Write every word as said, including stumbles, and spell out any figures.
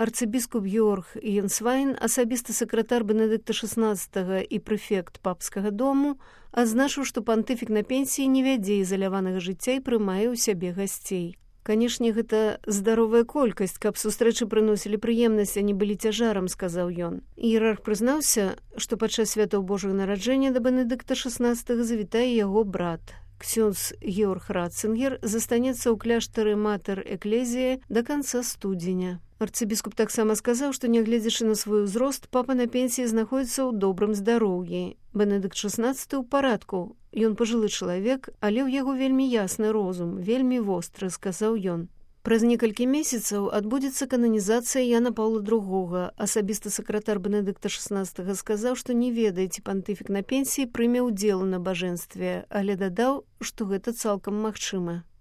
Арцыбіскуп Георг Янсвайн, асабісты сакратар Бенедыкта шаснаццатага і прэфект папскага дому, адзначыў, што пантыфік на пенсіі не вядзе ізаляванага жыцця і прымае ў сябе гасцей. Канешне, гэта здаровая колькасць, каб сустрэчы прыносілі прыемнасць, а не былі цяжарам, сказаў ён. Іерарх прызнаўся, што падчас святаў Божага нараджэння да Бенедыкта шаснаццатага завітае яго брат. Ксёндз Георг Ратцингер застанецца ў кляштары Матэр Эклезіі да канца студзеня. Арцыбіскуп таксама сказаў, што, нягледзячы на свой узрост, папа на пенсіі знаходзіцца ў добрым здароўі. Бенедыкт шаснаццаты ў парадку. Ён пажылы чалавек, але ў яго вельмі ясны розум, вельмі востры, сказаў ён. Праз некалькі месяцаў адбудзецца кананізацыя Яна Паўла другога. Асабісты сакратар Бенедыкта шаснаццатага сказаў, што не ведае, ці пантыфік на пенсіі прыме ўдзел у набажэнстве, але дадаў, што гэта цалкам магчыма.